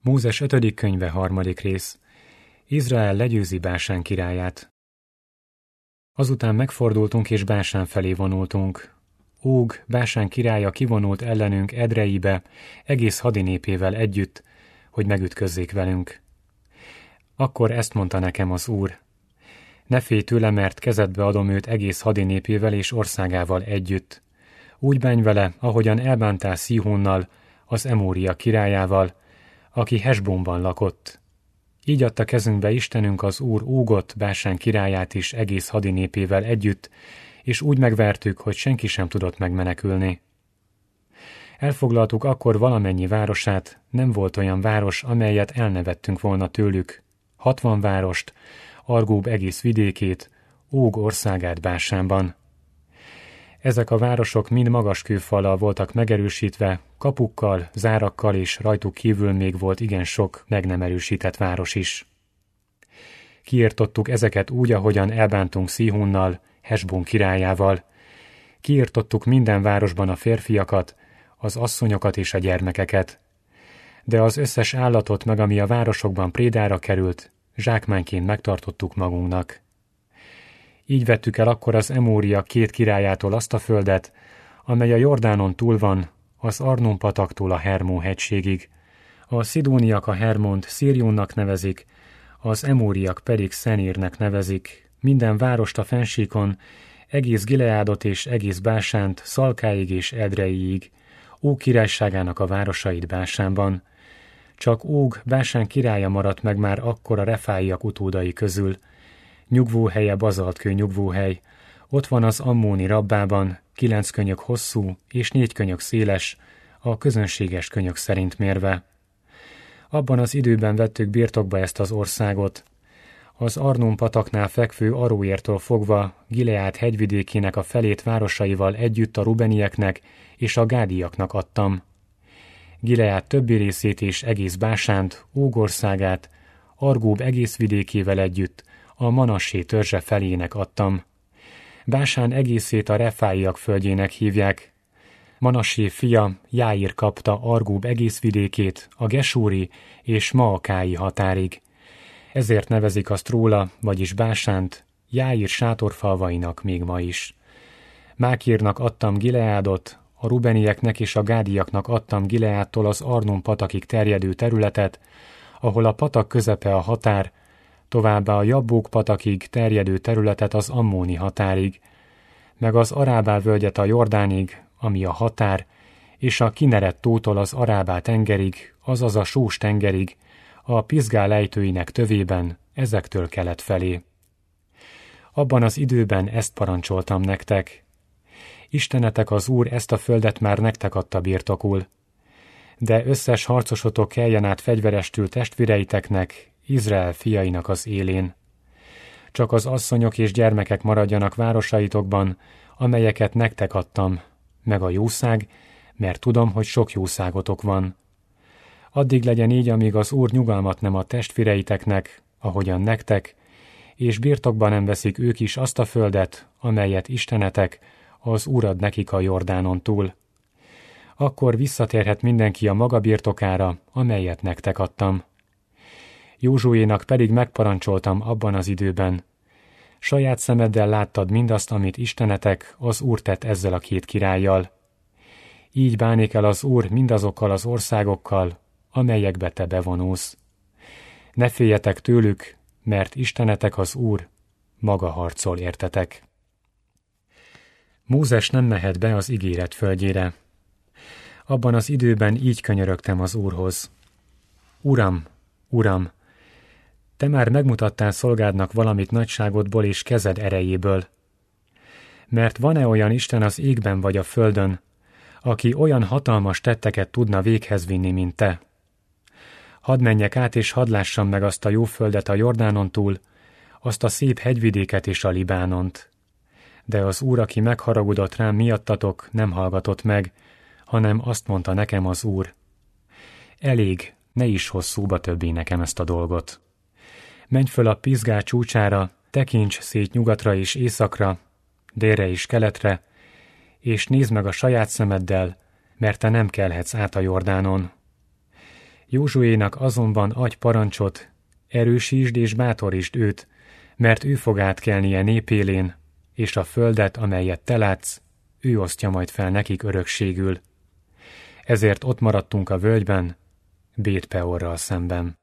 Mózes 5. könyve 3. rész. Izrael legyőzi Básán királyát. Azután megfordultunk és Básán felé vonultunk. Óg, Básán királya kivonult ellenünk Edreibe, egész hadinépével együtt, hogy megütközzék velünk. Akkor ezt mondta nekem az Úr: ne félj tőle, mert kezedbe adom őt egész hadinépével és országával együtt. Úgy bánj vele, ahogyan elbántál Szihónnal, az Emória királyával, aki Hesbonban lakott. Így adta kezünkbe Istenünk az Úr Ógot, Básán királyát is egész hadinépével együtt, és úgy megvertük, hogy senki sem tudott megmenekülni. Elfoglaltuk akkor valamennyi városát, nem volt olyan város, amelyet elnevettünk volna tőlük. 60 várost, Argób egész vidékét, Óg országát Básánban. Ezek a városok mind magas kőfallal voltak megerősítve, kapukkal, zárakkal, és rajtuk kívül még volt igen sok meg nem erősített város is. Kiirtottuk ezeket úgy, ahogyan elbántunk Szihónnal, Hesbon királyával. Kiirtottuk minden városban a férfiakat, az asszonyokat és a gyermekeket. De az összes állatot meg, ami a városokban prédára került, zsákmányként megtartottuk magunknak. Így vettük el akkor az Emória 2 királyától azt a földet, amely a Jordánon túl van, az Arnon pataktól a Hermón hegységig. A szidóniak a Hermont Szírjónnak nevezik, az emóriak pedig Szenírnek nevezik, minden várost a fennsíkon, egész Gileádot és egész Básánt, Szalkáig és Edreiig, Óg királyságának a városait Básánban. Csak Óg, Básán királya maradt meg már akkor a refáiak utódai közül. Nyugvóhelye bazaltkő nyugvóhely. Ott van az Ammóni Rabbában, 9 könyök hosszú és 4 könyök széles, a közönséges könyök szerint mérve. Abban az időben vettük birtokba ezt az országot. Az Arnon pataknál fekvő Aróértől fogva Gileád hegyvidékének a felét városaival együtt a rubenieknek és a gádiaknak adtam. Gileád többi részét és egész Básánt, Óg országát, Argób egész vidékével együtt a Manassé törzse felének adtam. Básán egészét a refáiak földjének hívják. Manassé fia Jáír kapta Argób egész vidékét a gesúri és maakái határig. Ezért nevezik azt róla, vagyis Básánt, Jáír sátorfalvainak még ma is. Mákírnak adtam Gileádot, a rubenieknek és a gádiaknak adtam Gileádtól az Arnon patakig terjedő területet, ahol a patak közepe a határ, továbbá a Jabbók patakig terjedő területet az Ammóni határig, meg az Arábá völgyet a Jordánig, ami a határ, és a Kineret tótól az Arábá tengerig, azaz a Sós tengerig, a Pizgá lejtőinek tövében, ezektől kelet felé. Abban az időben ezt parancsoltam nektek. Istenetek az Úr ezt a földet már nektek adta birtokul. De összes harcosotok keljen át fegyverestül testvéreiteknek, Izrael fiainak az élén. Csak az asszonyok és gyermekek maradjanak városaitokban, amelyeket nektek adtam, meg a jószág, mert tudom, hogy sok jószágotok van. Addig legyen így, amíg az Úr nyugalmat nem ad testvéreiteknek, ahogyan nektek, és birtokba nem veszik ők is azt a földet, amelyet Istenetek, az Úr ad nekik a Jordánon túl. Akkor visszatérhet mindenki a maga birtokára, amelyet nektek adtam. Józsuénak pedig megparancsoltam abban az időben: saját szemeddel láttad mindazt, amit Istenetek, az Úr tett ezzel a 2 királlyal. Így bánik el az Úr mindazokkal az országokkal, amelyekbe te bevonulsz. Ne féljetek tőlük, mert Istenetek az Úr maga harcol értetek. Mózes nem mehet be az ígéret földjére. Abban az időben így könyörögtem az Úrhoz: Uram, Uram, te már megmutattál szolgádnak valamit nagyságodból és kezed erejéből. Mert van-e olyan Isten az égben vagy a földön, aki olyan hatalmas tetteket tudna véghez vinni, mint te? Hadd menjek át, és hadd lássam meg azt a jó földet a Jordánon túl, azt a szép hegyvidéket és a Libánont. De az Úr, aki megharagudott rám miattatok, nem hallgatott meg, hanem azt mondta nekem az Úr: elég, ne is hozz szóba többé nekem ezt a dolgot. Menj föl a Pizgá csúcsára, tekints szét nyugatra és északra, délre és keletre, és nézd meg a saját szemeddel, mert te nem kelhetsz át a Jordánon. Józsuénak azonban adj parancsot, erősítsd és bátorítsd őt, mert ő fog átkelnie népélén, és a földet, amelyet te látsz, ő osztja majd fel nekik örökségül. Ezért ott maradtunk a völgyben, Bét-peorral szemben.